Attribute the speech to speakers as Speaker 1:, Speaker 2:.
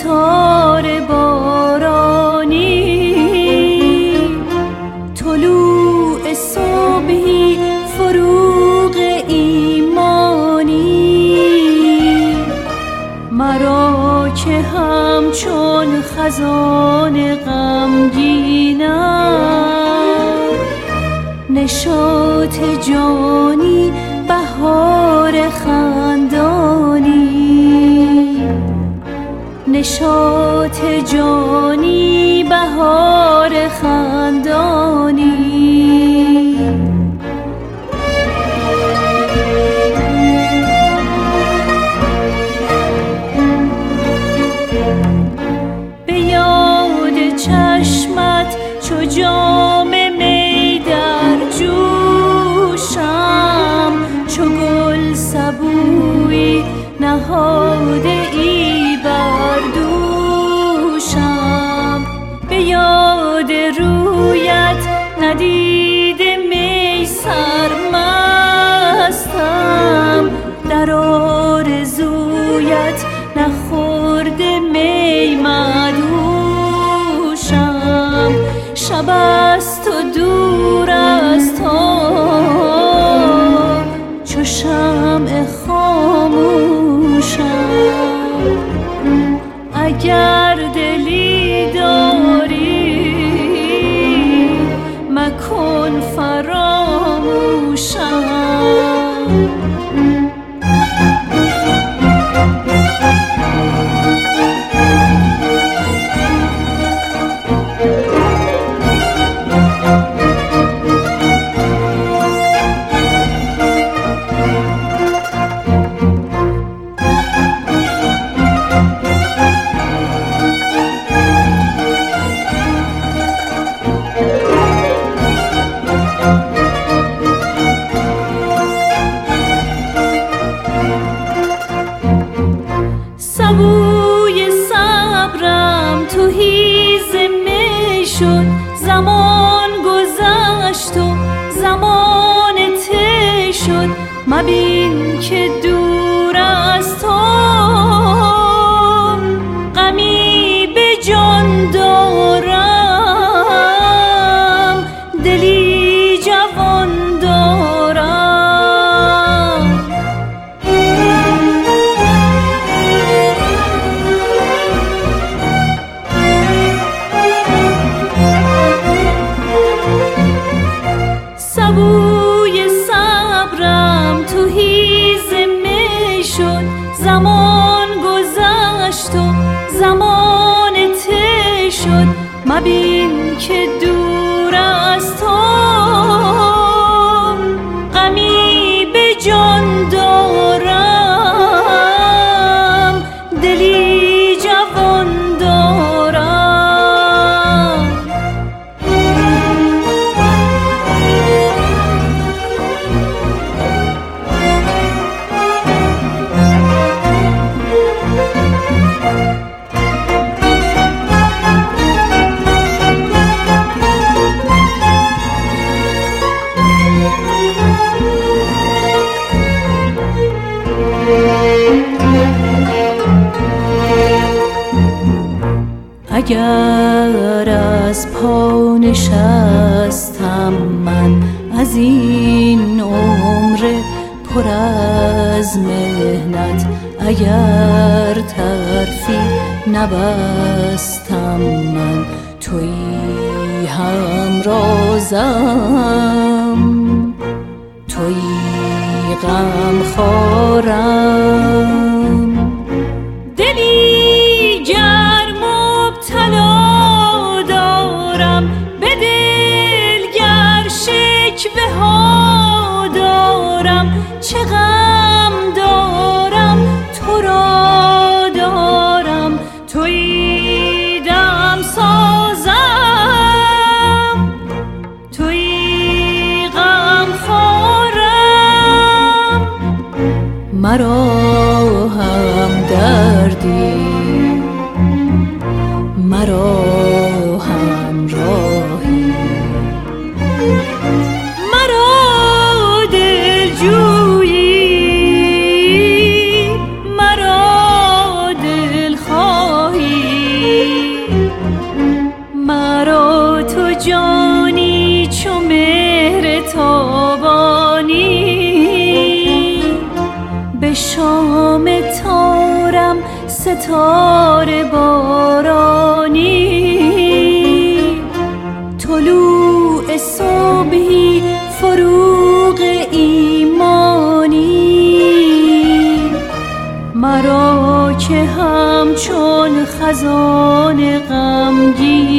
Speaker 1: ستاره بارانی، طلوع صبحی فروغ ایمانی، مرا که همچون خزان غمگینم، نشاط جانی بهار خندانی، نشاط جانی بهار خندانی. به یاد چشمت چو جام می در جوشم، چو گل سبویی نهاده ای بر دوشم، به یاد رویت ندیده می سرمستم، در آرزویت نخورده می مدهوشم، شب است و دور از تو چو شمع خاموشم، اگر دلی داری مکن فراموشم. سبوی صبرم تو هیز می شد، زمان گذشت و زمان طی شد، مبین که دور از تو غمی به جان دارم، دلی جوان دارم. سبوی صبرم تو هیز می شد، زمان گذشت و زمان طی شد، مبین که دور از تو غمی به جان دارم، دلی جوان دارم. اگر از پا نشستم من از این عمر پر از محنت، اگر طرفی نبستم من تویی همرازم، تویی غمخوارم، دلی گرم مبتلا دارم، به دل گر شکوه ها دارم، چه غم دارم تو را دارم، تویی دم سازم، تویی غمخوارم، مرا هم دردی مرا همراهی، مرا دلجویی مرا دلخواهی. ستاره بارانی، طلوع صبحی فروغ ایمانی، مرا که همچون خزان غمگین